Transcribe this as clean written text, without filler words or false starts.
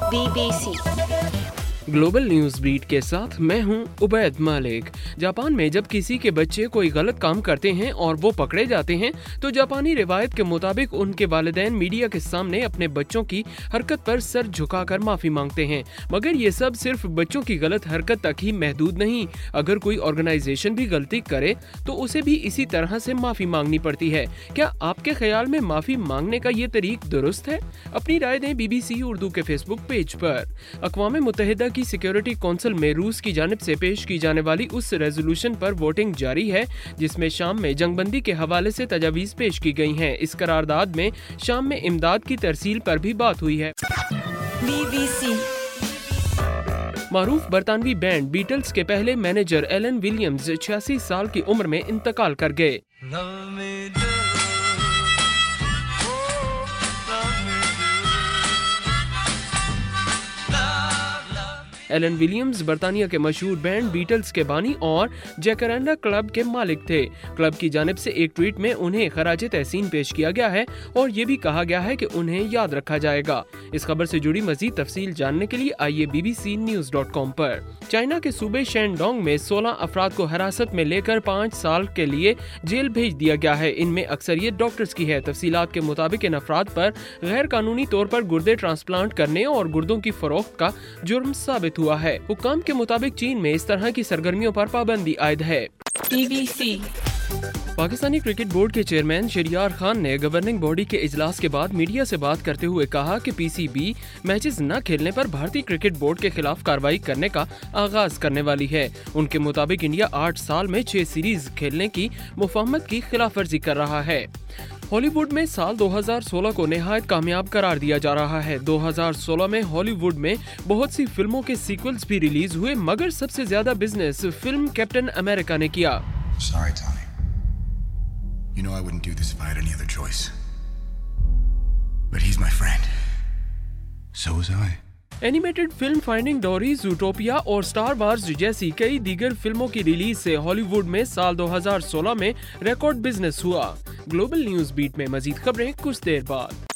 BBC global news beat के साथ मैं हूं उबैद मालिक। जापान में जब किसी के बच्चे कोई गलत काम करते हैं और वो पकड़े जाते हैं तो जापानी रिवायत के मुताबिक उनके वालिदैन मीडिया के सामने अपने बच्चों की हरकत पर सर झुकाकर माफी मांगते हैं। मगर ये सब सिर्फ बच्चों की गलत हरकत तक ही महदूद नहीं। अगर कोई ऑर्गेनाइजेशन भी गलती करे तो उसे भी इसी तरह से माफी मांगनी पड़ती है। क्या आपके ख्याल में माफी मांगने का ये तरीक दुरुस्त है? अपनी राय दें BBC उर्दू के फेसबुक पेज पर। अक़वाम मुत्तहिदा की सिक्योरिटी काउंसिल में रूस की जानिब से पेश की जाने वाली उस रेजोल्यूशन पर वोटिंग जारी है जिसमें शाम में जंगबंदी के हवाले से तजावीज़ पेश की गई हैं। इस करारदाद में शाम में इमदाद की तरसील पर भी बात हुई है। BBC मारूफ बरतानवी बैंड बीटल्स के पहले मैनेजर एलन विलियम्स 86 साल की उम्र में इंतकाल कर गए। एलन विलियम्स बरतानिया के मशहूर बैंड बीटल्स के बानी और जैकरेंडा क्लब के मालिक थे। क्लब की जानिब से एक ट्वीट में उन्हें खराजे तहसीन पेश किया गया है और ये भी कहा गया है कि उन्हें याद रखा जाएगा। इस खबर से जुड़ी मजीद तफसील जानने के लिए आइए bbcnews.com पर। चाइना के सूबे शेनडोंग में 16 अफराद को हिरासत में लेकर 5 साल के लिए जेल भेज दिया गया है। इनमें अक्सरियत डॉक्टर्स की है। तफसीलात के मुताबिक इन अफराद पर गैर कानूनी तौर पर गुर्दे ट्रांसप्लांट करने और गुर्दों की फरोख्त का जुर्म साबित हुआ है। हुक्काम के मुताबिक चीन में इस तरह की सरगर्मियों पर पाबंदी आयद है। BBC पाकिस्तानी क्रिकेट बोर्ड के चेयरमैन शरियार खान ने गवर्निंग बॉडी के इजलास के बाद मीडिया से बात करते हुए कहा कि PCB मैचेस न खेलने पर भारतीय क्रिकेट बोर्ड के खिलाफ कार्रवाई करने का आगाज करने वाली है। उनके मुताबिक इंडिया 8 साल में 6 सीरीज खेलने की मुफाहमत की खिलाफ वर्जी कर रहा है। हॉलीवुड में साल 2016 को निहायत कामयाब करार दिया जा रहा है। 2016 में हॉलीवुड में बहुत सी फिल्मों के सीक्वल्स भी रिलीज हुए, मगर सबसे ज्यादा बिजनेस फिल्म कैप्टन अमेरिका ने किया। Sorry, Tommy. You know I wouldn't do this if I had any other choice. But he's my friend. So was I. Animated film Finding Dory, Zootopia और star wars जैसी कई दीगर फिल्मों की release से Hollywood में साल 2016 में रिकॉर्ड बिजनेस हुआ। ग्लोबल न्यूज बीट में मजीद खबरें कुछ देर बाद।